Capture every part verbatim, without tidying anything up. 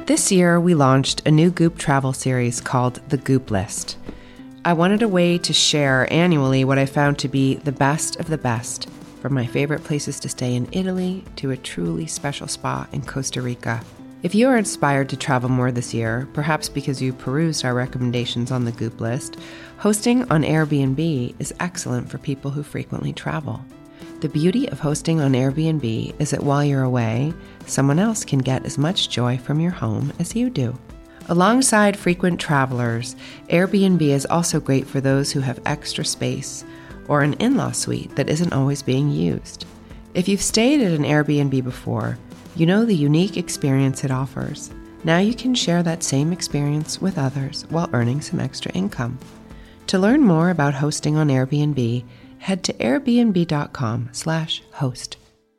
This year, we launched a new Goop travel series called The Goop List. I wanted a way to share annually what I found to be the best of the best, from my favorite places to stay in Italy to a truly special spa in Costa Rica. If you are inspired to travel more this year, perhaps because you perused our recommendations on the Goop List, hosting on Airbnb is excellent for people who frequently travel. The beauty of hosting on Airbnb is that while you're away, someone else can get as much joy from your home as you do. Alongside frequent travelers, Airbnb is also great for those who have extra space or an in-law suite that isn't always being used. If you've stayed at an Airbnb before, you know the unique experience it offers. Now you can share that same experience with others while earning some extra income. To learn more about hosting on Airbnb, head to airbnb.com slash host.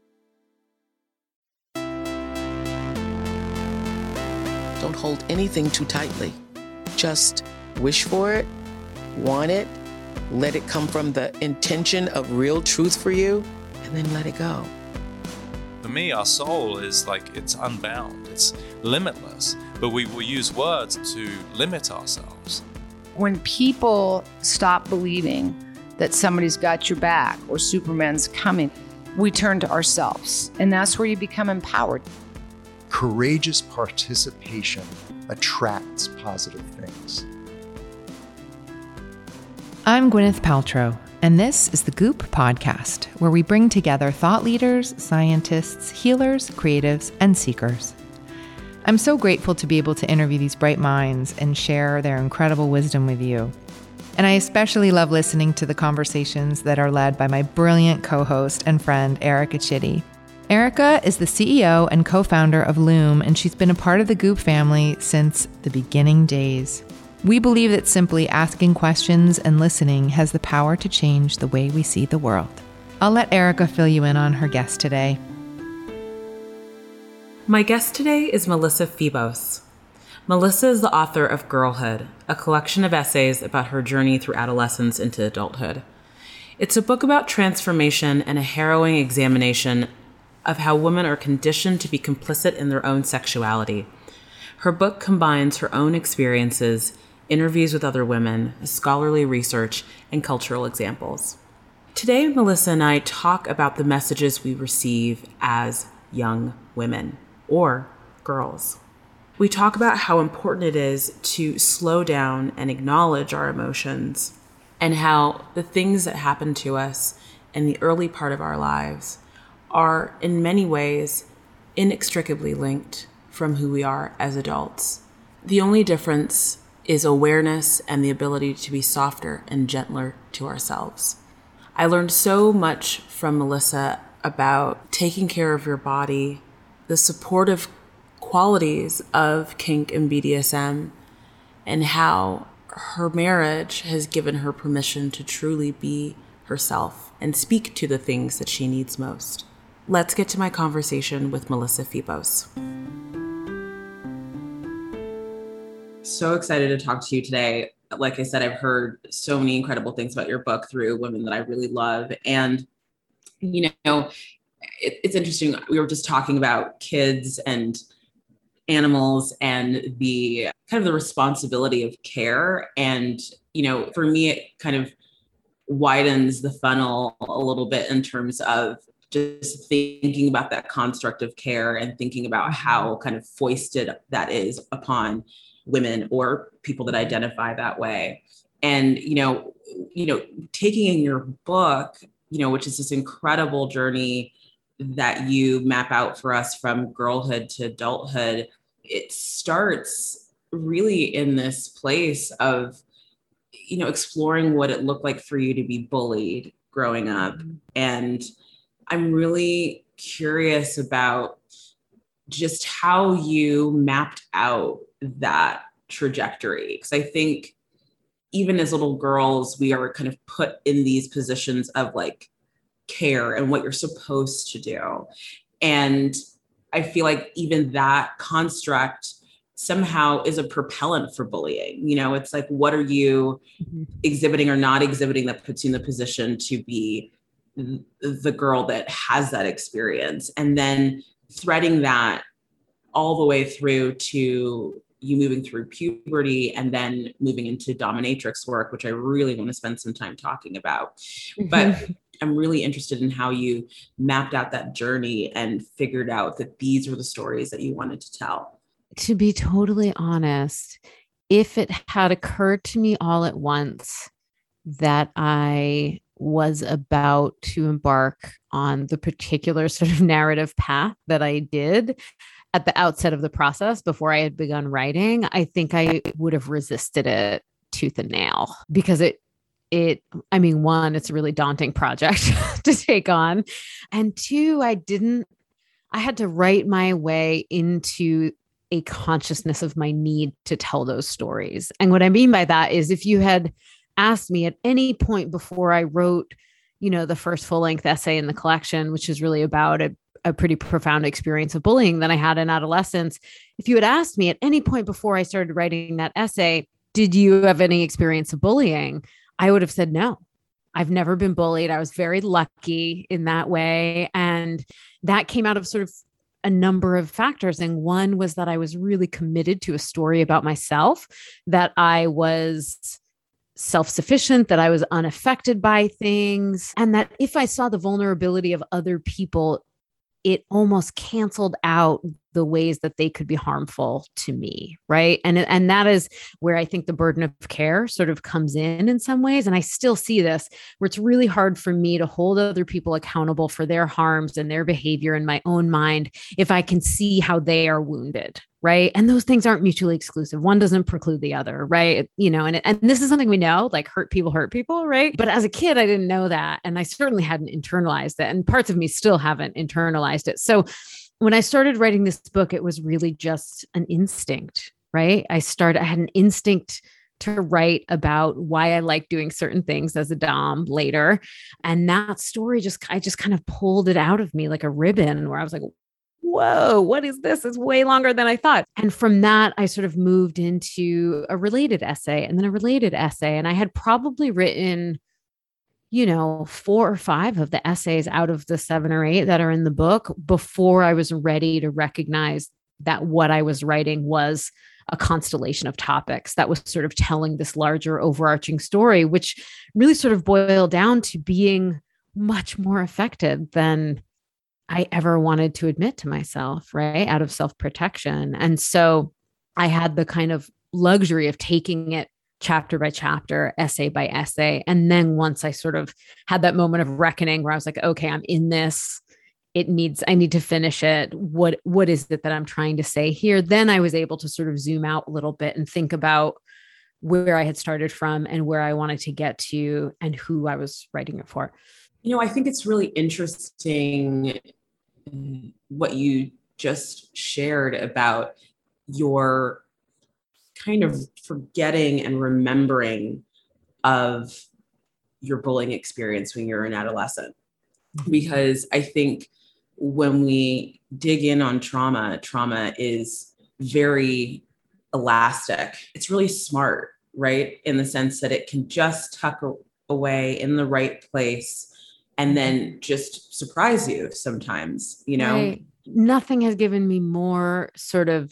Don't hold anything too tightly. Just wish for it, want it, let it come from the intention of real truth for you, and then let it go. For me, our soul is like, it's unbound, it's limitless, but we will use words to limit ourselves. When people stop believing that somebody's got your back or Superman's coming, we turn to ourselves, and that's where you become empowered. Courageous participation attracts positive things. I'm Gwyneth Paltrow, and this is the Goop Podcast, where we bring together thought leaders, scientists, healers, creatives, and seekers. I'm so grateful to be able to interview these bright minds and share their incredible wisdom with you. And I especially love listening to the conversations that are led by my brilliant co-host and friend, Erica Chitty. Erica is the C E O and co-founder of Loom, and she's been a part of the Goop family since the beginning days. We believe that simply asking questions and listening has the power to change the way we see the world. I'll let Erica fill you in on her guest today. My guest today is Melissa Febos. Melissa is the author of Girlhood, a collection of essays about her journey through adolescence into adulthood. It's a book about transformation and a harrowing examination of how women are conditioned to be complicit in their own sexuality. Her book combines her own experiences, interviews with other women, scholarly research, and cultural examples. Today, Melissa and I talk about the messages we receive as young women, or girls. We talk about how important it is to slow down and acknowledge our emotions, and how the things that happen to us in the early part of our lives are in many ways inextricably linked from who we are as adults. The only difference is awareness and the ability to be softer and gentler to ourselves. I learned so much from Melissa about taking care of your body, the supportive qualities of kink and B D S M, and how her marriage has given her permission to truly be herself and speak to the things that she needs most. Let's get to my conversation with Melissa Febos. So excited to talk to you today. Like I said, I've heard so many incredible things about your book through women that I really love. And, you know, it, it's interesting. We were just talking about kids and animals and the kind of the responsibility of care. And, you know, for me, it kind of widens the funnel a little bit in terms of just thinking about that construct of care and thinking about how kind of foisted that is upon women or people that identify that way. And, you know, you know, taking in your book, you know, which is this incredible journey that you map out for us from girlhood to adulthood, it starts really in this place of, you know, exploring what it looked like for you to be bullied growing up. And I'm really curious about just how you mapped out that trajectory. Because I think even as little girls, we are kind of put in these positions of like care and what you're supposed to do. And I feel like even that construct somehow is a propellant for bullying. You know, it's like, what are you mm-hmm. exhibiting or not exhibiting that puts you in the position to be the girl that has that experience? And then threading that all the way through to you moving through puberty and then moving into dominatrix work, which I really want to spend some time talking about. But I'm really interested in how you mapped out that journey and figured out that these were the stories that you wanted to tell. To be totally honest, if it had occurred to me all at once that I was about to embark on the particular sort of narrative path that I did at the outset of the process before I had begun writing, I think I would have resisted it tooth and nail, because it, it, I mean, one, it's a really daunting project to take on. And two, I didn't, I had to write my way into a consciousness of my need to tell those stories. And what I mean by that is, if you had asked me at any point before I wrote, you know, the first full length essay in the collection, which is really about a, a pretty profound experience of bullying that I had in adolescence. If you had asked me at any point before I started writing that essay, did you have any experience of bullying? I would have said, no, I've never been bullied. I was very lucky in that way. And that came out of sort of a number of factors. And one was that I was really committed to a story about myself, that I was self-sufficient, that I was unaffected by things, and that if I saw the vulnerability of other people, it almost canceled out the ways that they could be harmful to me. Right. And, and that is where I think the burden of care sort of comes in in some ways. And I still see this, where it's really hard for me to hold other people accountable for their harms and their behavior in my own mind if I can see how they are wounded. Right. And those things aren't mutually exclusive. One doesn't preclude the other. Right. You know, and, and this is something we know, like hurt people hurt people. Right. But as a kid, I didn't know that. And I certainly hadn't internalized it. And parts of me still haven't internalized it. So when I started writing this book, it was really just an instinct. Right. I started, I had an instinct to write about why I like doing certain things as a dom later. And that story just, I just kind of pulled it out of me like a ribbon, where I was like, whoa, what is this? It's way longer than I thought. And from that, I sort of moved into a related essay and then a related essay. And I had probably written, you know, four or five of the essays out of the seven or eight that are in the book before I was ready to recognize that what I was writing was a constellation of topics that was sort of telling this larger overarching story, which really sort of boiled down to being much more effective than I ever wanted to admit to myself, right? Out of self-protection. And so I had the kind of luxury of taking it chapter by chapter, essay by essay. And then once I sort of had that moment of reckoning where I was like, okay, I'm in this, it needs, I need to finish it. What, what is it that I'm trying to say here? Then I was able to sort of zoom out a little bit and think about where I had started from and where I wanted to get to and who I was writing it for. You know, I think it's really interesting what you just shared about your kind of forgetting and remembering of your bullying experience when you're an adolescent. Because I think when we dig in on trauma, trauma is very elastic. It's really smart, right? In the sense that it can just tuck away in the right place and then just surprise you sometimes, you know? Right. Nothing has given me more sort of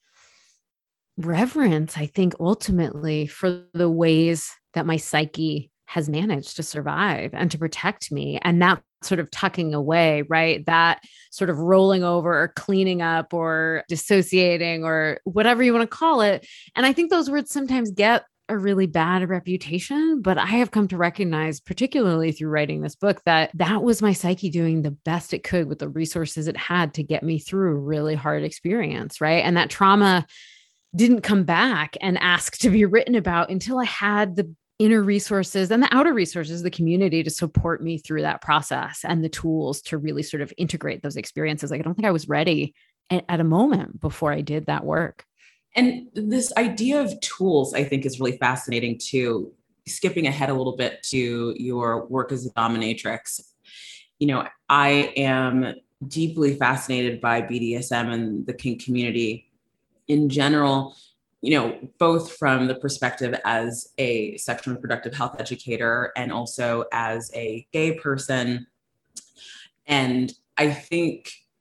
reverence, I think, ultimately, for the ways that my psyche has managed to survive and to protect me. And that sort of tucking away, right? That sort of rolling over or cleaning up or dissociating or whatever you want to call it. And I think those words sometimes get a really bad reputation, but I have come to recognize, particularly through writing this book, that that was my psyche doing the best it could with the resources it had to get me through a really hard experience, right? And that trauma didn't come back and ask to be written about until I had the inner resources and the outer resources, the community to support me through that process and the tools to really sort of integrate those experiences. Like, I don't think I was ready at, at a moment before I did that work. And this idea of tools, I think, is really fascinating too. Skipping ahead a little bit to your work as a dominatrix. You know, I am deeply fascinated by B D S M and the kink community in general, you know, both from the perspective as a sexual and reproductive health educator and also as a gay person. And I think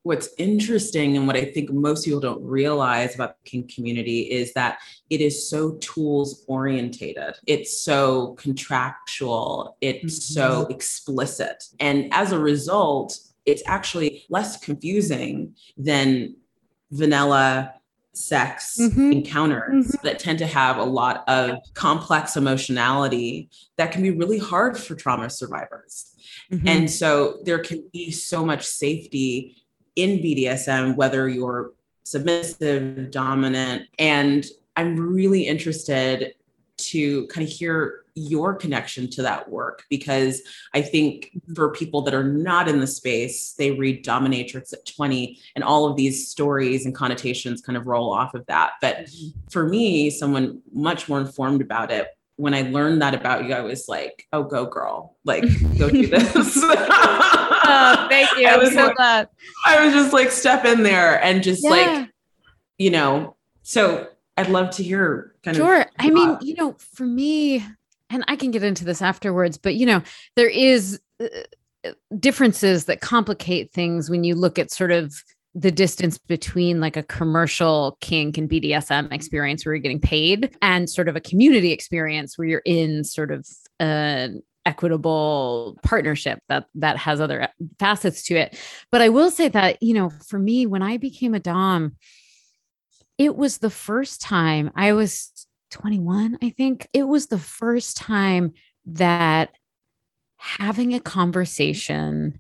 what's interesting and what I think most people don't realize about the kink community is that it is so tools orientated. It's so contractual. It's mm-hmm. so explicit. And as a result, it's actually less confusing than vanilla sex mm-hmm. encounters mm-hmm. that tend to have a lot of complex emotionality that can be really hard for trauma survivors. Mm-hmm. And so there can be so much safety in B D S M, whether you're submissive, dominant. And I'm really interested to kind of hear your connection to that work, because I think for people that are not in the space, they read Dominatrix at twenty and all of these stories and connotations kind of roll off of that. But mm-hmm. for me, someone much more informed about it, when I learned that about you, I was like, oh, go girl, like go do this. Oh, thank you. I I'm was so like, glad. I was just like, step in there and just yeah. like, you know, so I'd love to hear kind sure. of. Sure. I mean, you know, for me, and I can get into this afterwards, but you know, there is uh, differences that complicate things when you look at sort of the distance between like a commercial kink and B D S M experience where you're getting paid and sort of a community experience where you're in sort of an equitable partnership that that has other facets to it. But I will say that, you know, for me, when I became a dom, it was the first time I was twenty-one, I think. It was the first time that having a conversation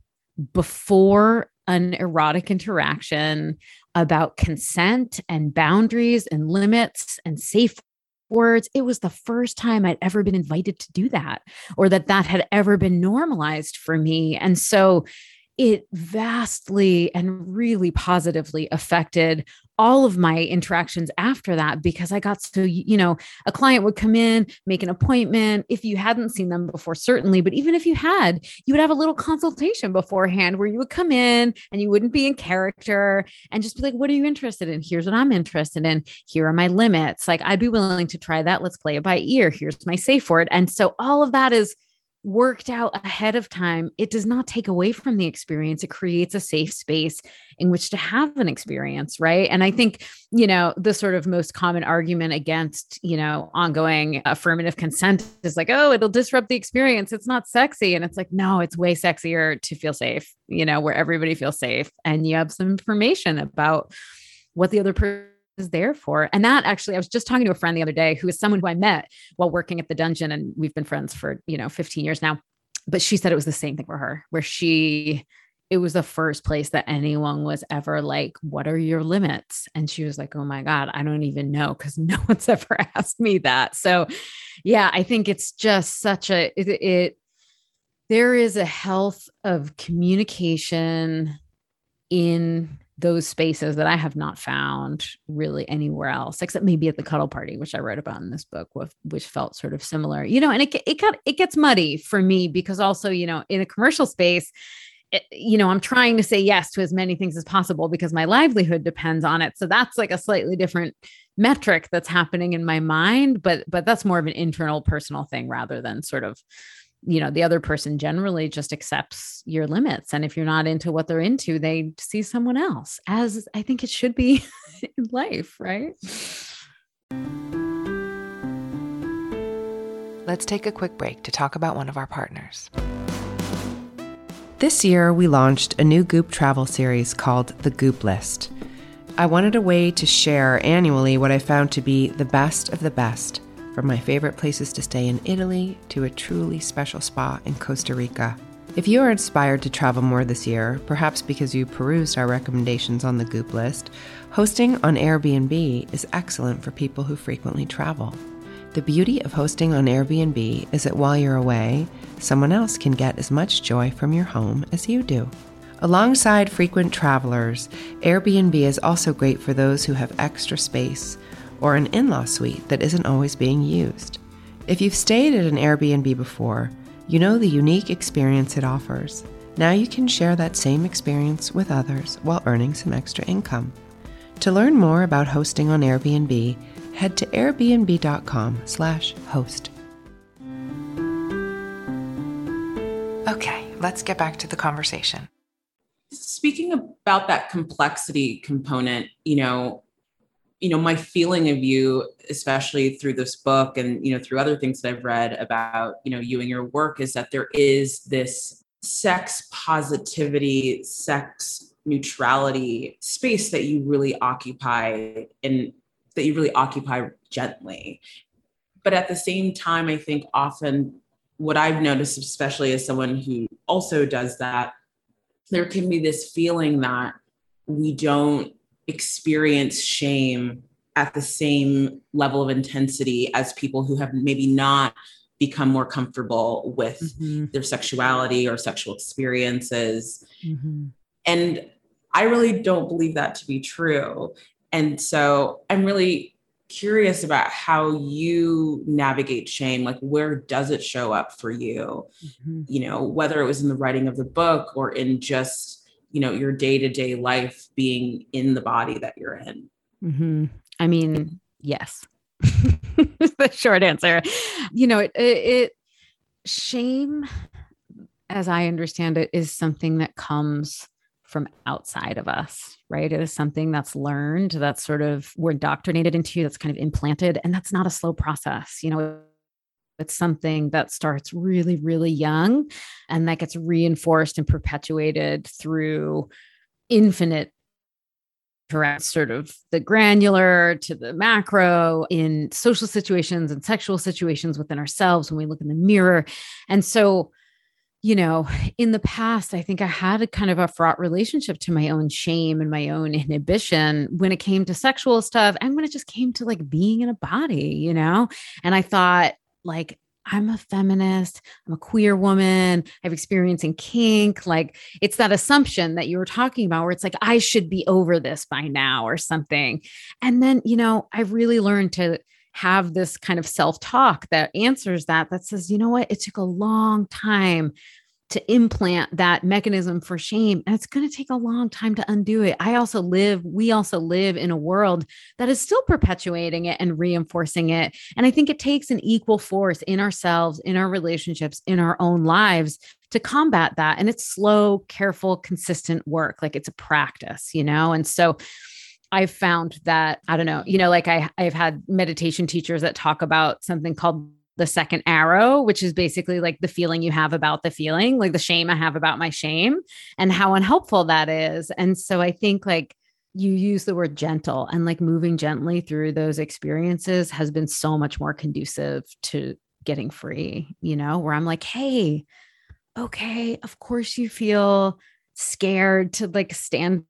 before an erotic interaction about consent and boundaries and limits and safe words, it was the first time I'd ever been invited to do that, or that that had ever been normalized for me. And so it vastly and really positively affected all of my interactions after that, because I got so, you know, a client would come in, make an appointment. If you hadn't seen them before, certainly, but even if you had, you would have a little consultation beforehand where you would come in and you wouldn't be in character and just be like, what are you interested in? Here's what I'm interested in. Here are my limits. Like, I'd be willing to try that. Let's play it by ear. Here's my safe word. And so all of that is worked out ahead of time. It does not take away from the experience. It creates a safe space in which to have an experience, right? And I think, you know, the sort of most common argument against, you know, ongoing affirmative consent is like, oh, it'll disrupt the experience. It's not sexy. And it's like, no, it's way sexier to feel safe, you know, where everybody feels safe and you have some information about what the other person is there for. And that actually, I was just talking to a friend the other day who is someone who I met while working at the dungeon, and we've been friends for, you know, fifteen years now. But she said it was the same thing for her, where she, it was the first place that anyone was ever like, what are your limits? And she was like, oh my God, I don't even know, because no one's ever asked me that. So yeah, I think it's just such a, it, it there is a health of communication in those spaces that I have not found really anywhere else, except maybe at the cuddle party, which I wrote about in this book, with, which felt sort of similar, you know, and it, it got, it gets muddy for me because also, you know, in a commercial space, it, you know, I'm trying to say yes to as many things as possible because my livelihood depends on it. So that's like a slightly different metric that's happening in my mind, but, but that's more of an internal personal thing rather than sort of, you know, the other person generally just accepts your limits. And if you're not into what they're into, they see someone else, as I think it should be in life, right? Let's take a quick break to talk about one of our partners. This year, we launched a new Goop travel series called The Goop List. I wanted a way to share annually what I found to be the best of the best, from my favorite places to stay in Italy to a truly special spa in Costa Rica. If you are inspired to travel more this year, perhaps because you perused our recommendations on the Goop List, hosting on Airbnb is excellent for people who frequently travel. The beauty of hosting on Airbnb is that while you're away, someone else can get as much joy from your home as you do. Alongside frequent travelers, Airbnb is also great for those who have extra space or an in-law suite that isn't always being used. If you've stayed at an Airbnb before, you know the unique experience it offers. Now you can share that same experience with others while earning some extra income. To learn more about hosting on Airbnb, head to airbnb.com slash host. Okay, let's get back to the conversation. speaking about that complexity component, you know, you know, my feeling of you, especially through this book and, you know, through other things that I've read about, you know, you and your work, is that there is this sex positivity, sex neutrality space that you really occupy, and that you really occupy gently. But at the same time, I think often what I've noticed, especially as someone who also does that, there can be this feeling that we don't experience shame at the same level of intensity as people who have maybe not become more comfortable with mm-hmm. their sexuality or sexual experiences. Mm-hmm. And I really don't believe that to be true. And so I'm really curious about how you navigate shame. Like, where does it show up for you? Mm-hmm. You know, whether it was in the writing of the book or in just, you know, your day-to-day life being in the body that you're in. Mm-hmm. I mean, yes. The short answer. You know, it, it, it shame, as I understand it, is something that comes from outside of us, right? It is something that's learned, that's sort of we're indoctrinated into, that's kind of implanted. And that's not a slow process. You know, it's something that starts really, really young, and that gets reinforced and perpetuated through infinite sort of the granular to the macro in social situations and sexual situations within ourselves when we look in the mirror. And so, you know, in the past, I think I had a kind of a fraught relationship to my own shame and my own inhibition when it came to sexual stuff and when it just came to like being in a body, you know? And I thought, like, I'm a feminist, I'm a queer woman, I've experiencing kink. Like, it's that assumption that you were talking about where it's like, I should be over this by now or something. And then, you know, I really learned to have this kind of self-talk that answers that, that says, you know what, it took a long time to implant that mechanism for shame. And it's going to take a long time to undo it. I also live, we also live in a world that is still perpetuating it and reinforcing it. And I think it takes an equal force in ourselves, in our relationships, in our own lives to combat that. And it's slow, careful, consistent work. Like, it's a practice, you know? And so I've found that, I don't know, you know, like I, I've had meditation teachers that talk about something called the second arrow, which is basically like the feeling you have about the feeling, like the shame I have about my shame and how unhelpful that is. And so I think like you use the word gentle, and like moving gently through those experiences has been so much more conducive to getting free, you know, where I'm like, hey, okay, of course you feel scared to like stand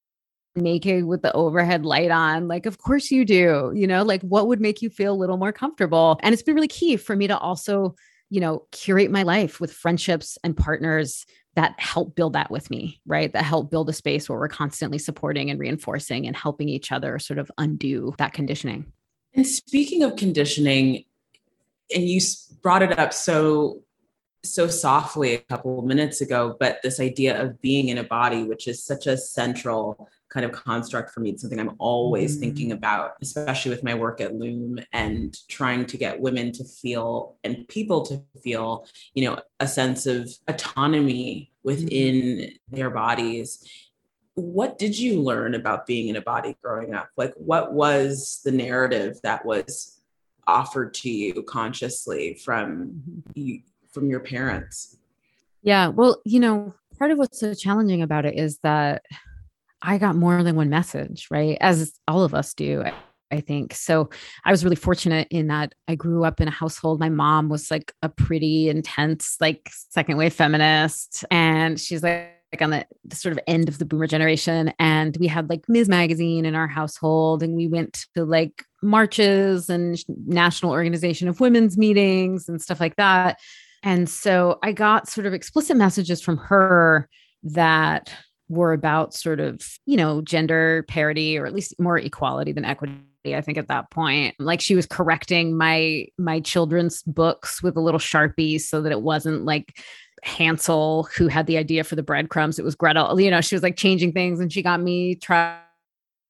naked with the overhead light on. Like, of course you do, you know, like what would make you feel a little more comfortable? And it's been really key for me to also, you know, curate my life with friendships and partners that help build that with me, right? That help build a space where we're constantly supporting and reinforcing and helping each other sort of undo that conditioning. And speaking of conditioning, and you brought it up so so softly a couple of minutes ago, but this idea of being in a body, which is such a central kind of construct for me. It's something I'm always mm. thinking about, especially with my work at Loom and trying to get women to feel and people to feel, you know, a sense of autonomy within mm. their bodies. What did you learn about being in a body growing up? Like, what was the narrative that was offered to you consciously from you, from your parents? Yeah, well, you know, part of what's so challenging about it is that I got more than one message, right? As all of us do, I, I think. So I was really fortunate in that I grew up in a household. My mom was like a pretty intense, like second wave feminist. And she's like, like on the, the sort of end of the boomer generation. And we had like Miz Magazine in our household. And we went to like marches and National Organization of Women's meetings and stuff like that. And so I got sort of explicit messages from her that were about sort of, you know, gender parity, or at least more equality than equity. I think at that point, like she was correcting my, my children's books with a little Sharpie so that it wasn't like Hansel who had the idea for the breadcrumbs. It was Gretel, you know, she was like changing things, and she got me try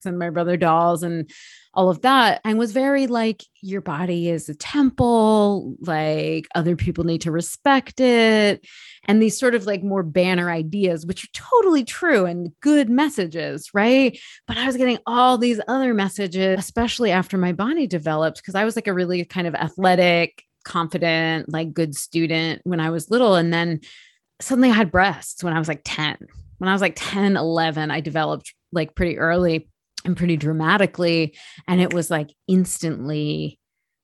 and my brother dolls and all of that, and was very like, your body is a temple, like other people need to respect it. And these sort of like more banner ideas, which are totally true and good messages, right? But I was getting all these other messages, especially after my body developed, because I was like a really kind of athletic, confident, like good student when I was little. And then suddenly I had breasts when I was like ten. When I was like ten, eleven, I developed like pretty early and pretty dramatically. And it was like instantly,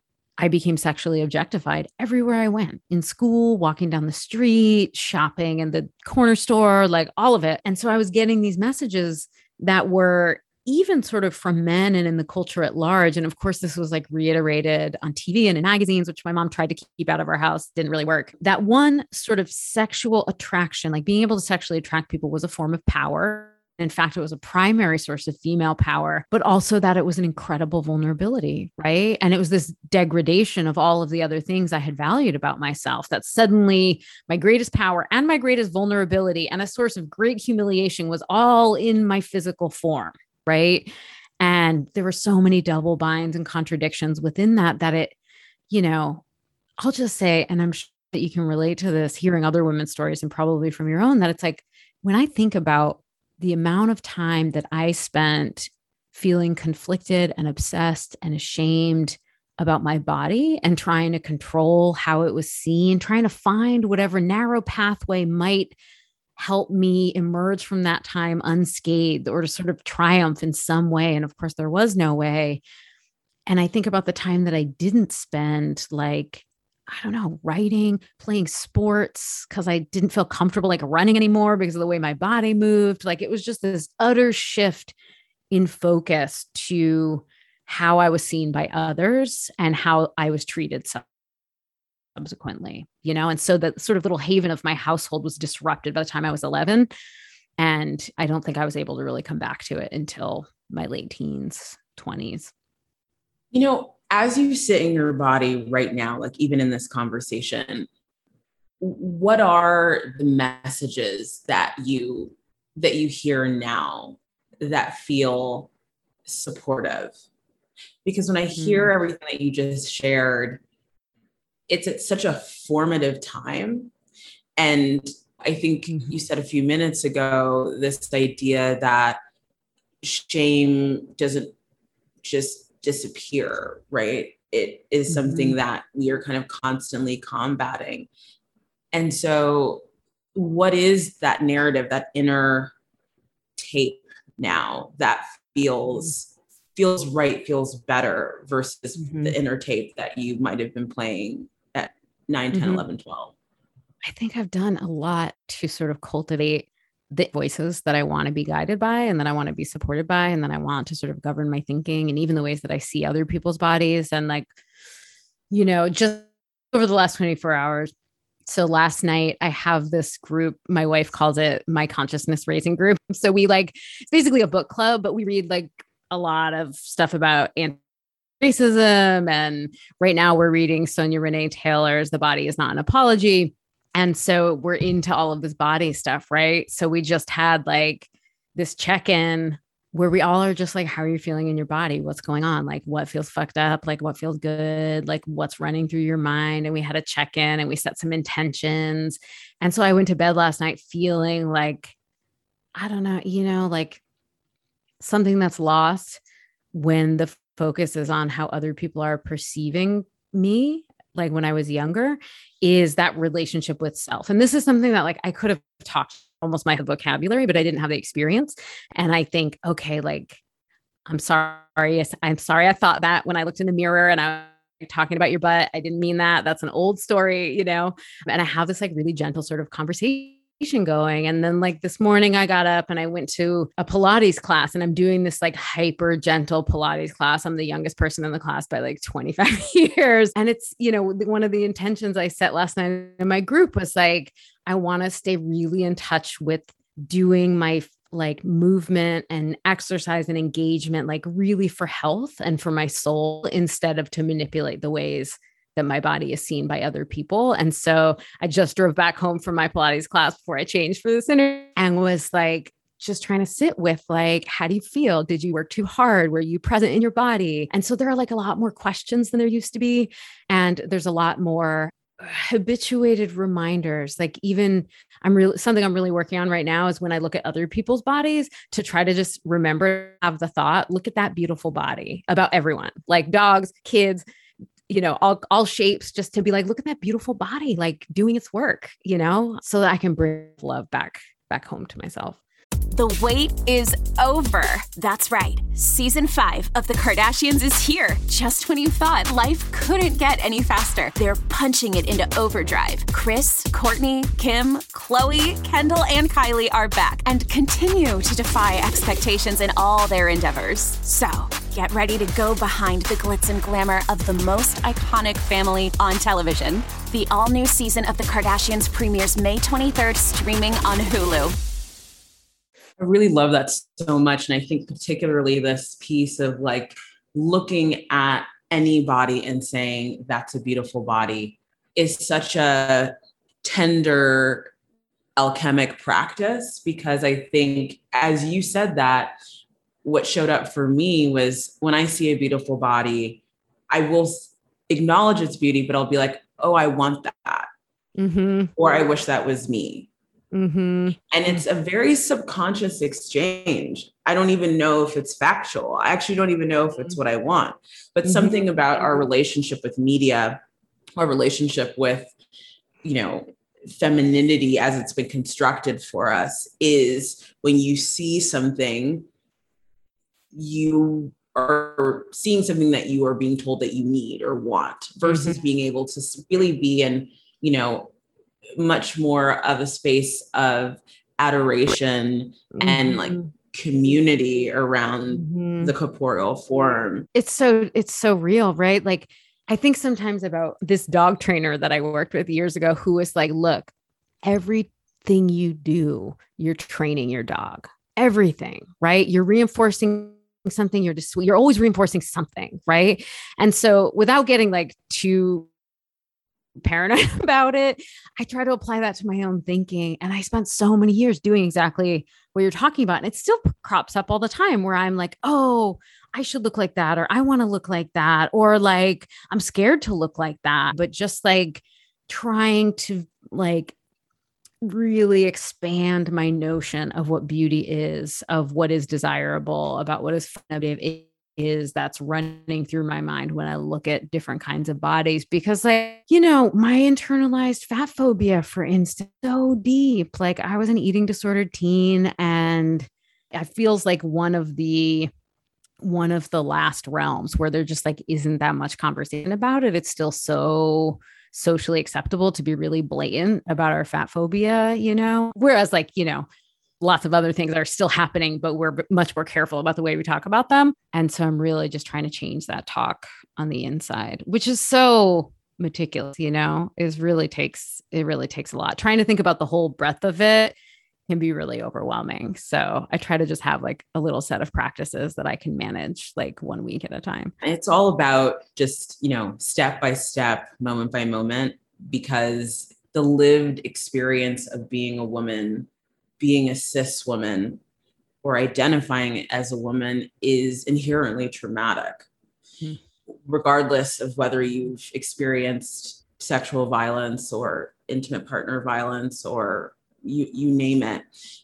I became sexually objectified everywhere I went, in school, walking down the street, shopping in the corner store, like all of it. And so I was getting these messages that were even sort of from men and in the culture at large. And of course, this was like reiterated on T V and in magazines, which my mom tried to keep out of our house, didn't really work. That one sort of sexual attraction, like being able to sexually attract people, was a form of power. In fact, it was a primary source of female power, but also that it was an incredible vulnerability, right? And it was this degradation of all of the other things I had valued about myself, that suddenly my greatest power and my greatest vulnerability and a source of great humiliation was all in my physical form, right? And there were so many double binds and contradictions within that, that it, you know, I'll just say, and I'm sure that you can relate to this, hearing other women's stories and probably from your own, that it's like, when I think about the amount of time that I spent feeling conflicted and obsessed and ashamed about my body and trying to control how it was seen, trying to find whatever narrow pathway might help me emerge from that time unscathed or to sort of triumph in some way. And of course, there was no way. And I think about the time that I didn't spend, like, I don't know, writing, playing sports, because I didn't feel comfortable like running anymore because of the way my body moved. Like, it was just this utter shift in focus to how I was seen by others and how I was treated subsequently, you know? And so that sort of little haven of my household was disrupted by the time I was eleven. And I don't think I was able to really come back to it until my late teens, twenties. You know, as you sit in your body right now, like even in this conversation, what are the messages that you that you hear now that feel supportive? Because when I hear mm. everything that you just shared, it's at such a formative time. And I think mm-hmm. you said a few minutes ago, this idea that shame doesn't just disappear, right? It is mm-hmm. something that we are kind of constantly combating. And so what is that narrative, that inner tape now that feels feels right, feels better versus mm-hmm. the inner tape that you might have been playing at nine, ten, mm-hmm. eleven, twelve? I think I've done a lot to sort of cultivate the voices that I want to be guided by and that I want to be supported by, and that I want to sort of govern my thinking and even the ways that I see other people's bodies. And like, you know, just over the last twenty-four hours. So last night I have this group, my wife calls it my consciousness raising group. So we like, it's basically a book club, but we read like a lot of stuff about anti-racism. And right now we're reading Sonia Renee Taylor's The Body Is Not an Apology. And so we're into all of this body stuff, right? So we just had like this check-in where we all are just like, how are you feeling in your body? What's going on? Like, what feels fucked up? Like, what feels good? Like, what's running through your mind? And we had a check-in and we set some intentions. And so I went to bed last night feeling like, I don't know, you know, like something that's lost when the focus is on how other people are perceiving me. Like when I was younger, is that relationship with self. And this is something that like I could have talked almost my vocabulary, but I didn't have the experience. And I think, okay, like, I'm sorry. I'm sorry. I thought that when I looked in the mirror and I was talking about your butt, I didn't mean that. That's an old story, you know? And I have this like really gentle sort of conversation going. And then like this morning I got up and I went to a Pilates class, and I'm doing this like hyper gentle Pilates class. I'm the youngest person in the class by like twenty-five years. And it's, you know, one of the intentions I set last night in my group was like, I want to stay really in touch with doing my like movement and exercise and engagement, like really for health and for my soul, instead of to manipulate the ways that my body is seen by other people. And so I just drove back home from my Pilates class before I changed for this interview and was like, just trying to sit with like, how do you feel? Did you work too hard? Were you present in your body? And so there are like a lot more questions than there used to be. And there's a lot more habituated reminders. Like even I'm really, something I'm really working on right now is when I look at other people's bodies to try to just remember, have the thought, look at that beautiful body about everyone, like dogs, kids, you know, all, all shapes, just to be like, look at that beautiful body, like doing its work, you know, so that I can bring love back, back home to myself. The wait is over. That's right. Season five of The Kardashians is here. Just when you thought life couldn't get any faster, they're punching it into overdrive. Kris, Kourtney, Kim, Khloe, Kendall, and Kylie are back and continue to defy expectations in all their endeavors. So get ready to go behind the glitz and glamour of the most iconic family on television. The all-new season of The Kardashians premieres May twenty-third, streaming on Hulu. I really love that so much. And I think particularly this piece of like looking at any body and saying that's a beautiful body is such a tender alchemic practice, because I think as you said that, what showed up for me was when I see a beautiful body, I will acknowledge its beauty, but I'll be like, oh, I want that. Mm-hmm. Or I wish that was me. Mm-hmm. And it's a very subconscious exchange. I don't even know if it's factual. I actually don't even know if it's what I want, but mm-hmm. something about our relationship with media, our relationship with, you know, femininity as it's been constructed for us is when you see something, you are seeing something that you are being told that you need or want versus mm-hmm. being able to really be in, you know, much more of a space of adoration mm-hmm. and like community around mm-hmm. the corporeal form. It's so, it's so real, right? Like, I think sometimes about this dog trainer that I worked with years ago, who was like, look, everything you do, you're training your dog, everything, right? You're reinforcing something, you're just, you're always reinforcing something. Right. And so without getting like too paranoid about it, I try to apply that to my own thinking. And I spent so many years doing exactly what you're talking about. And it still crops up all the time where I'm like, oh, I should look like that, or I want to look like that, or like, I'm scared to look like that. But just like trying to like really expand my notion of what beauty is, of what is desirable, about what is fun is that's running through my mind when I look at different kinds of bodies. Because like, you know, my internalized fat phobia, for instance, so deep. Like I was an eating disordered teen, and it feels like one of the one of the last realms where there just like isn't that much conversation about it. It's still so socially acceptable to be really blatant about our fat phobia, you know, whereas like, you know, lots of other things are still happening, but we're much more careful about the way we talk about them. And so I'm really just trying to change that talk on the inside, which is so meticulous, you know, is really takes, it really takes a lot. Trying to think about the whole breadth of it can be really overwhelming. So I try to just have like a little set of practices that I can manage like one week at a time. It's all about just, you know, step by step, moment by moment, because the lived experience of being a woman, being a cis woman, or identifying as a woman is inherently traumatic, mm. regardless of whether you've experienced sexual violence or intimate partner violence or you, you name it,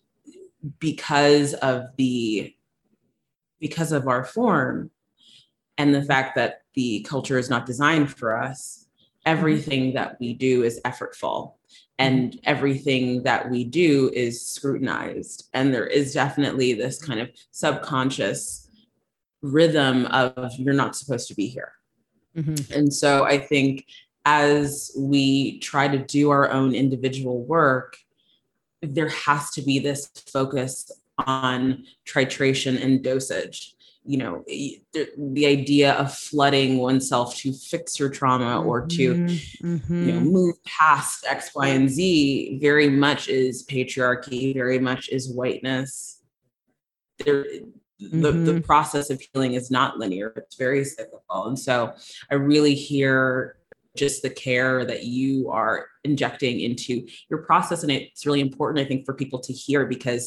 because of the, because of our form and the fact that the culture is not designed for us, everything that we do is effortful. And everything that we do is scrutinized. And there is definitely this kind of subconscious rhythm of you're not supposed to be here. Mm-hmm. And so I think as we try to do our own individual work, there has to be this focus on titration and dosage. You know, the, the idea of flooding oneself to fix your trauma or to, mm-hmm. you know, move past X, Y, and Z very much is patriarchy, very much is whiteness. There, mm-hmm. the, the process of healing is not linear. It's very cyclical. And so I really hear just the care that you are injecting into your process. And it's really important, I think, for people to hear, because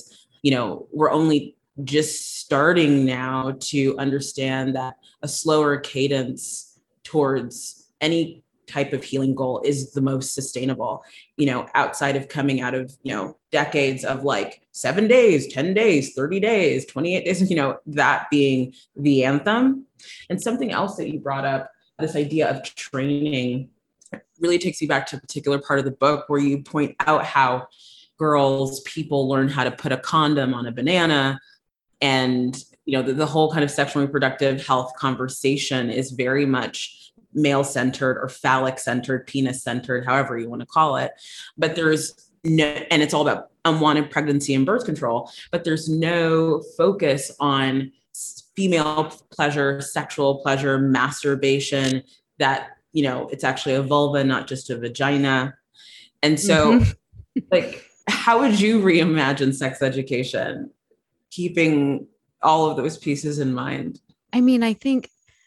you know, we're only just starting now to understand that a slower cadence towards any type of healing goal is the most sustainable, you know, outside of coming out of, you know, decades of like seven days, ten days, thirty days, twenty-eight days, you know, that being the anthem. And something else that you brought up, this idea of training, really takes you back to a particular part of the book where you point out how girls, people learn how to put a condom on a banana. And, you know, the, the whole kind of sexual and reproductive health conversation is very much male-centered or phallic-centered, penis-centered, however you want to call it. But there's no, and it's all about unwanted pregnancy and birth control, but there's no focus on female pleasure, sexual pleasure, masturbation, that, you know, it's actually a vulva, not just a vagina. And so mm-hmm. like, how would you reimagine sex education, keeping all of those pieces in mind? I mean, I think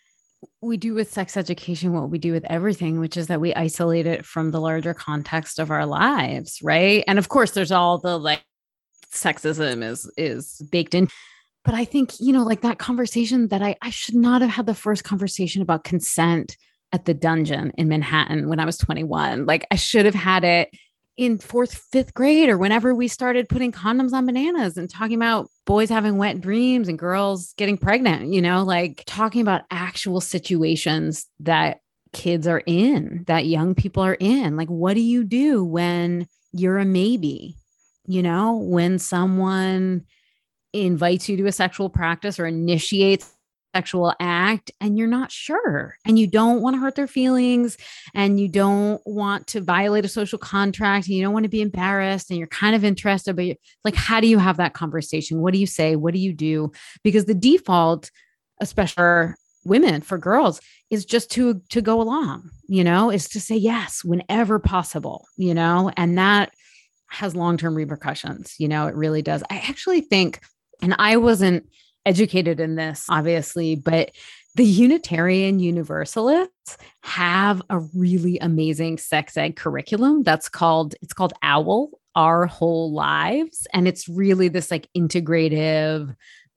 we do with sex education what we do with everything, which is that we isolate it from the larger context of our lives, right? And of course, there's all the like sexism is is baked in. But I think, you know, like that conversation that I, I should not have had the first conversation about consent at the dungeon in Manhattan when I was twenty-one. Like I should have had it in fourth, fifth grade, or whenever we started putting condoms on bananas and talking about boys having wet dreams and girls getting pregnant, you know, like talking about actual situations that kids are in, that young people are in. Like, what do you do when you're a maybe, you know, when someone invites you to a sexual practice or initiates sexual act and you're not sure and you don't want to hurt their feelings and you don't want to violate a social contract and you don't want to be embarrassed and you're kind of interested, but you're like, how do you have that conversation? What do you say? What do you do? Because the default, especially for women, for girls, is just to, to go along, you know, is to say yes, whenever possible, you know, and that has long-term repercussions. You know, it really does. I actually think, and I wasn't educated in this, obviously, but the Unitarian Universalists have a really amazing sex ed curriculum that's called, it's called OWL, Our Whole Lives. And it's really this like integrative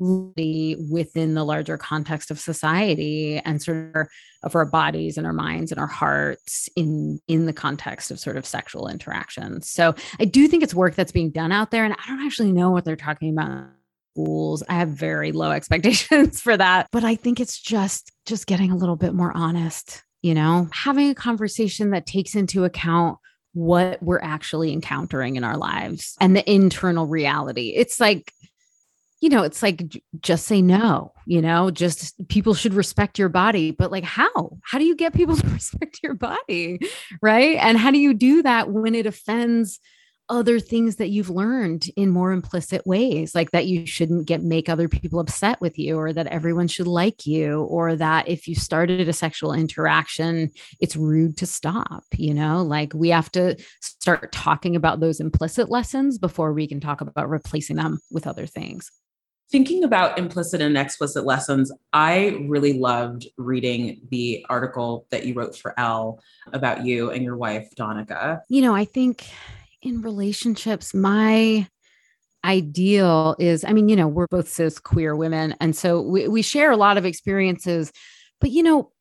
within the larger context of society and sort of of our bodies and our minds and our hearts in, in the context of sort of sexual interactions. So I do think it's work that's being done out there. And I don't actually know what they're talking about. Schools. I have very low expectations for that, but I think it's just, just getting a little bit more honest, you know, having a conversation that takes into account what we're actually encountering in our lives and the internal reality. It's like, you know, it's like, just say no, you know, just people should respect your body, but like, how, how do you get people to respect your body? Right. And how do you do that when it offends other things that you've learned in more implicit ways, like that you shouldn't get, make other people upset with you, or that everyone should like you, or that if you started a sexual interaction, it's rude to stop, you know, like we have to start talking about those implicit lessons before we can talk about replacing them with other things. Thinking about implicit and explicit lessons, I really loved reading the article that you wrote for Elle about you and your wife, Donica. You know, I think in relationships, my ideal is, I mean, you know, we're both cis queer women. And so we, we share a lot of experiences, but, you know,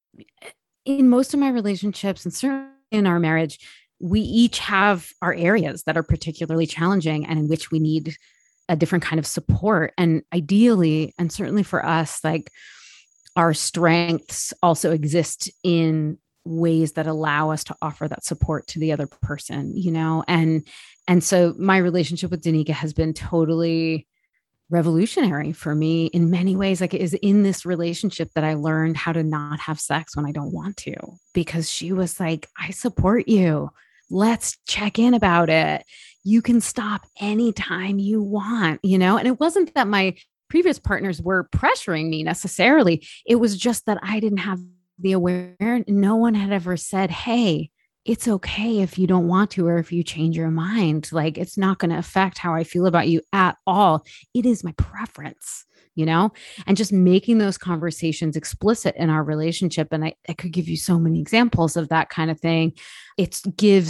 in most of my relationships and certainly in our marriage, we each have our areas that are particularly challenging and in which we need a different kind of support. And ideally, and certainly for us, like our strengths also exist in ways that allow us to offer that support to the other person, you know? And, and so my relationship with Danica has been totally revolutionary for me in many ways. Like it is in this relationship that I learned how to not have sex when I don't want to, because she was like, I support you. Let's check in about it. You can stop anytime you want, you know? And it wasn't that my previous partners were pressuring me necessarily. It was just that I didn't have the awareness. No one had ever said, hey, it's okay if you don't want to, or if you change your mind, like it's not going to affect how I feel about you at all. It is my preference, you know, and just making those conversations explicit in our relationship. And I, I could give you so many examples of that kind of thing. It gives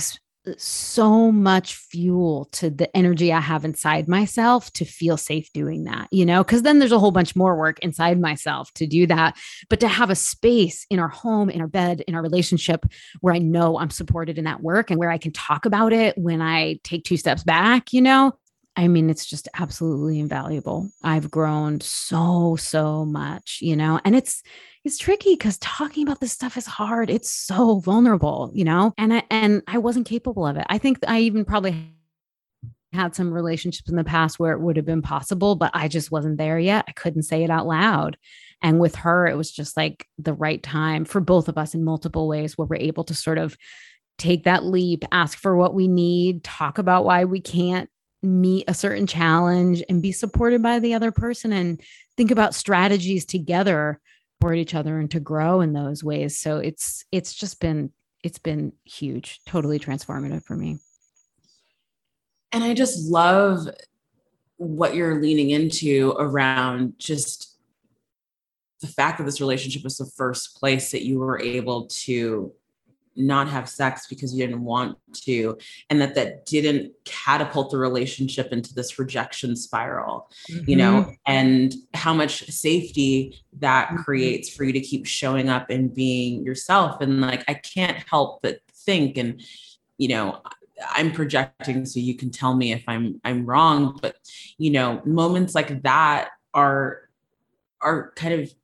so much fuel to the energy I have inside myself to feel safe doing that, you know, because then there's a whole bunch more work inside myself to do that. But to have a space in our home, in our bed, in our relationship where I know I'm supported in that work and where I can talk about it when I take two steps back, you know, I mean, it's just absolutely invaluable. I've grown so, so much, you know, and it's, it's tricky because talking about this stuff is hard. It's so vulnerable, you know, and I, and I wasn't capable of it. I think I even probably had some relationships in the past where it would have been possible, but I just wasn't there yet. I couldn't say it out loud. And with her, it was just like the right time for both of us in multiple ways where we're able to sort of take that leap, ask for what we need, talk about why we can't meet a certain challenge and be supported by the other person and think about strategies together for each other and to grow in those ways. So it's, it's just been, it's been huge, totally transformative for me. And I just love what you're leaning into around just the fact that this relationship was the first place that you were able to not have sex because you didn't want to, and that that didn't catapult the relationship into this rejection spiral, mm-hmm. you know, and how much safety that mm-hmm. creates for you to keep showing up and being yourself. And like, I can't help but think, and, you know, I'm projecting, so you can tell me if I'm, I'm wrong, but, you know, moments like that are, are kind of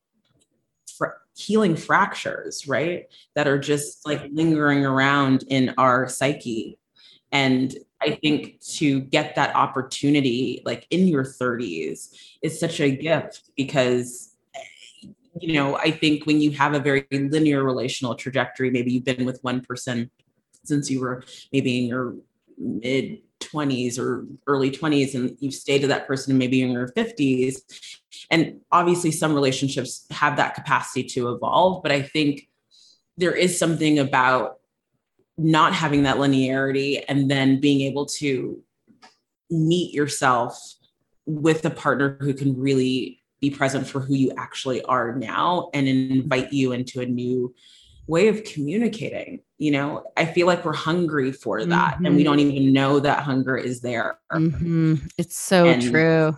healing fractures, right? That are just like lingering around in our psyche. And I think to get that opportunity, like in your thirties, is such a gift because, you know, I think when you have a very linear relational trajectory, maybe you've been with one person since you were maybe in your mid twenties or early twenties, and you've stayed to that person maybe in your fifties. And obviously some relationships have that capacity to evolve, but I think there is something about not having that linearity and then being able to meet yourself with a partner who can really be present for who you actually are now and invite you into a new way of communicating. You know, I feel like we're hungry for that, mm-hmm. and we don't even know that hunger is there. Mm-hmm. It's so and, true.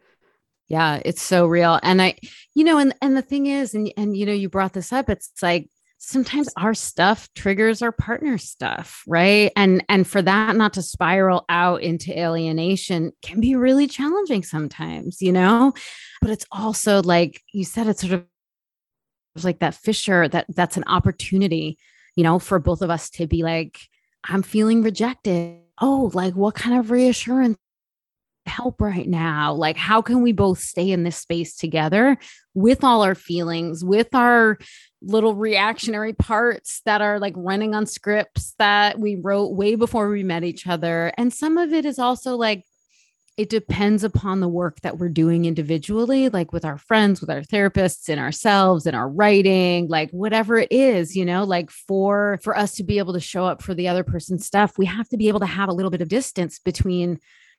Yeah, it's so real. And I, you know, and, and the thing is, and, and, you know, you brought this up, it's like, sometimes our stuff triggers our partner's stuff. Right. And, and for that not to spiral out into alienation can be really challenging sometimes, you know, but it's also like you said, it's sort of like that fissure that that's an opportunity, you know, for both of us to be like, I'm feeling rejected. Oh, like what kind of reassurance help right now? Like, how can we both stay in this space together with all our feelings, with our little reactionary parts that are like running on scripts that we wrote way before we met each other. And some of it is also like, it depends upon the work that we're doing individually, like with our friends, with our therapists, in ourselves, in our writing, like whatever it is, you know, like for, for us to be able to show up for the other person's stuff, we have to be able to have a little bit of distance between,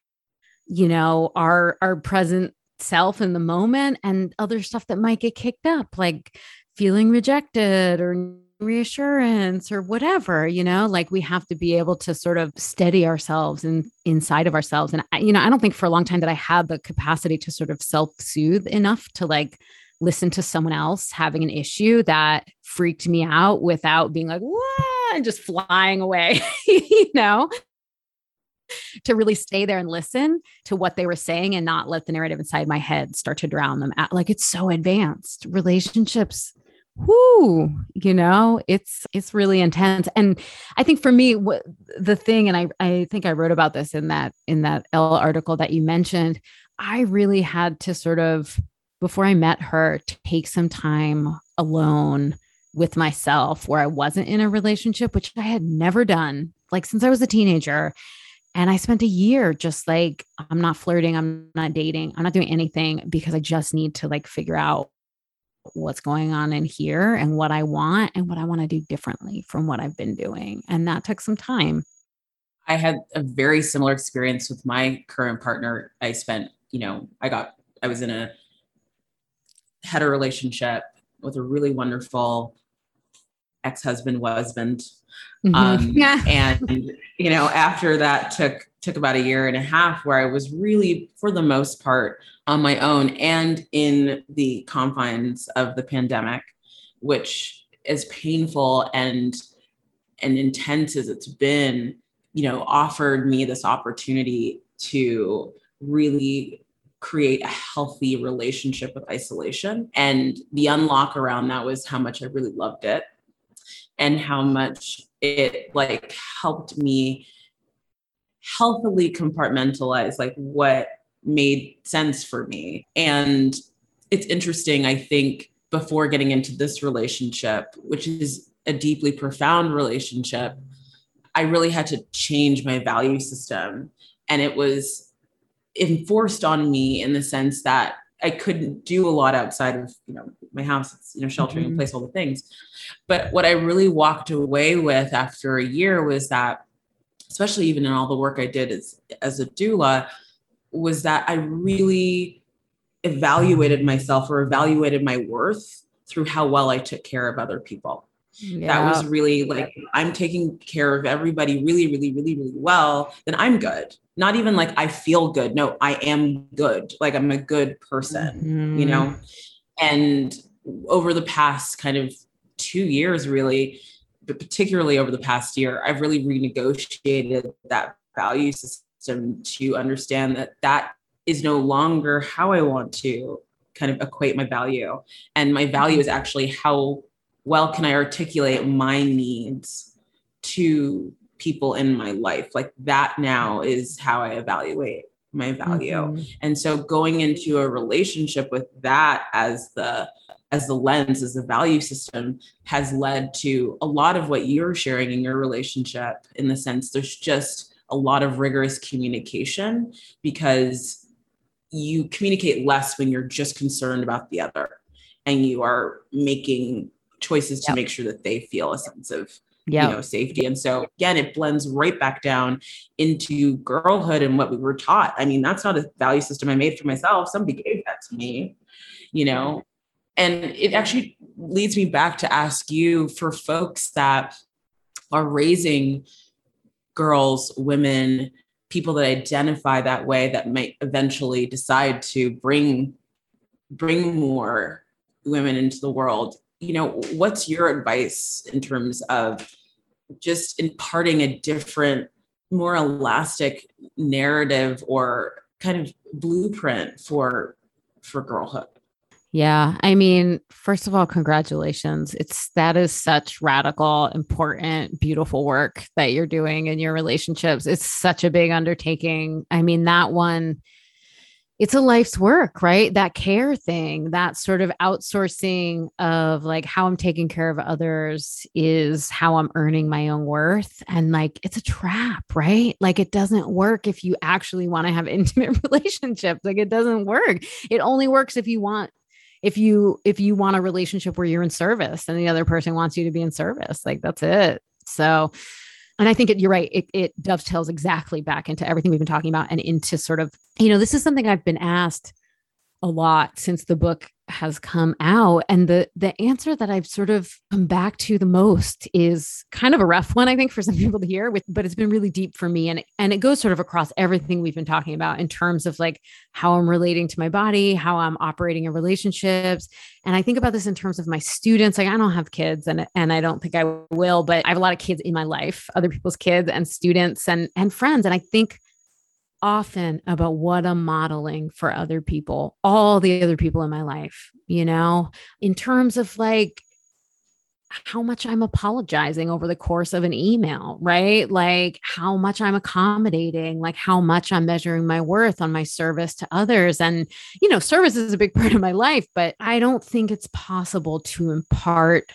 you know, our, our present self in the moment and other stuff that might get kicked up, like feeling rejected or reassurance or whatever, you know, like we have to be able to sort of steady ourselves and inside of ourselves. And, I, you know, I don't think for a long time that I had the capacity to sort of self-soothe enough to like listen to someone else having an issue that freaked me out without being like, what, and just flying away, you know, to really stay there and listen to what they were saying and not let the narrative inside my head start to drown them out. Like it's so advanced. Relationships, whoo, you know, it's, it's really intense. And I think for me, what the thing, and I, I think I wrote about this in that, in that Elle article that you mentioned, I really had to sort of, before I met her, take some time alone with myself where I wasn't in a relationship, which I had never done, like since I was a teenager. And I spent a year just like, I'm not flirting, I'm not dating, I'm not doing anything because I just need to like figure out what's going on in here and what I want and what I want to do differently from what I've been doing. And that took some time. I had a very similar experience with my current partner. I spent, you know, I got, I was in a hetero relationship with a really wonderful ex-husband husband. Mm-hmm. Um, Yeah. and, you know, after that took, took about a year and a half where I was really, for the most part, on my own and in the confines of the pandemic, which as painful and, and intense as it's been, you know, offered me this opportunity to really create a healthy relationship with isolation. And the unlock around that was how much I really loved it and how much it like helped me healthily compartmentalize like what made sense for me. And it's interesting, I think, before getting into this relationship, which is a deeply profound relationship, I really had to change my value system. And it was enforced on me in the sense that I couldn't do a lot outside of, you know, my house, it's, you know, sheltering Mm-hmm. in place, all the things. But what I really walked away with after a year was that, especially even in all the work I did as, as a doula, was that I really evaluated myself or evaluated my worth through how well I took care of other people. Yeah. That was really like, I'm taking care of everybody really, really, really, really well, then I'm good. Not even like I feel good. No, I am good. Like I'm a good person, Mm-hmm. you know? And over the past kind of two years, really, but particularly over the past year, I've really renegotiated that value system to understand that that is no longer how I want to kind of equate my value. And my value is actually how well can I articulate my needs to people in my life. Like that now is how I evaluate my value. Mm-hmm. And so going into a relationship with that as the as the lens, as the value system, has led to a lot of what you're sharing in your relationship, in the sense there's just a lot of rigorous communication, because you communicate less when you're just concerned about the other and you are making choices to Yep. make sure that they feel a sense of Yep. you know, safety. And so again, it blends right back down into girlhood and what we were taught. I mean, that's not a value system I made for myself. Somebody gave that to me, you know, and it actually leads me back to ask you, for folks that are raising girls, women, people that identify that way, that might eventually decide to bring, bring more women into the world. You know, what's your advice in terms of just imparting a different, more elastic narrative or kind of blueprint for, for girlhood? Yeah. I mean, first of all, congratulations. It's, that is such radical, important, beautiful work that you're doing in your relationships. It's such a big undertaking. I mean, that one, it's a life's work, right? That care thing, that sort of outsourcing of like how I'm taking care of others is how I'm earning my own worth. And like, it's a trap, right? Like it doesn't work if you actually want to have intimate relationships. Like it doesn't work. It only works if you want, if you, if you want a relationship where you're in service and the other person wants you to be in service, like that's it. So, and I think it, you're right. It, it dovetails exactly back into everything we've been talking about and into sort of, you know, this is something I've been asked a lot since the book has come out. And the, the answer that I've sort of come back to the most is kind of a rough one, I think, for some people to hear with, but it's been really deep for me. And, and it goes sort of across everything we've been talking about in terms of like how I'm relating to my body, how I'm operating in relationships. And I think about this in terms of my students. Like I don't have kids and, and I don't think I will, but I have a lot of kids in my life, other people's kids and students and, and friends. And I think often about what I'm modeling for other people, all the other people in my life, you know, in terms of like how much I'm apologizing over the course of an email, right? Like how much I'm accommodating, like how much I'm measuring my worth on my service to others. And, you know, service is a big part of my life, but I don't think it's possible to impart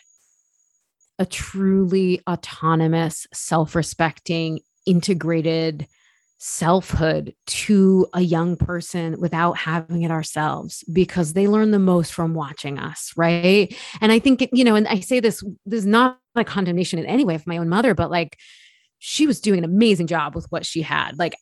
a truly autonomous, self-respecting, integrated selfhood to a young person without having it ourselves, because they learn the most from watching us. Right. And I think, you know, and I say this, this is not a condemnation in any way of my own mother, but like she was doing an amazing job with what she had. Like,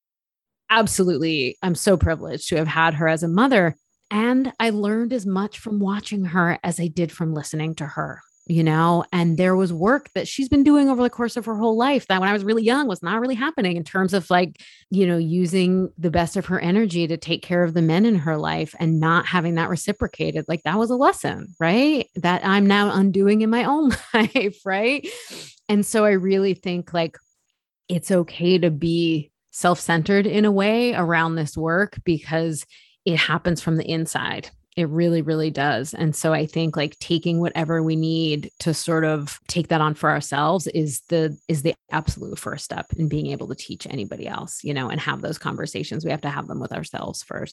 absolutely. I'm so privileged to have had her as a mother. And I learned as much from watching her as I did from listening to her. you know, and there was work that she's been doing over the course of her whole life that when I was really young was not really happening in terms of like, you know, using the best of her energy to take care of the men in her life and not having that reciprocated. Like that was a lesson, right? That I'm now undoing in my own life, right? And so I really think like it's okay to be self-centered in a way around this work because it happens from the inside. It really, really does. And so I think like taking whatever we need to sort of take that on for ourselves is the is the absolute first step in being able to teach anybody else, you know, and have those conversations. We have to have them with ourselves first.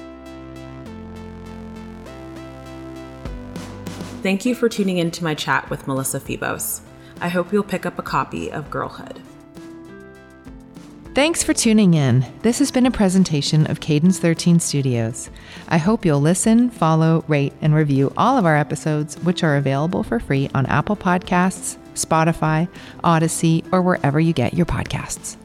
Thank you for tuning in to my chat with Melissa Febos. I hope you'll pick up a copy of Girlhood. Thanks for tuning in. This has been a presentation of Cadence thirteen Studios. I hope you'll listen, follow, rate, and review all of our episodes, which are available for free on Apple Podcasts, Spotify, Odyssey, or wherever you get your podcasts.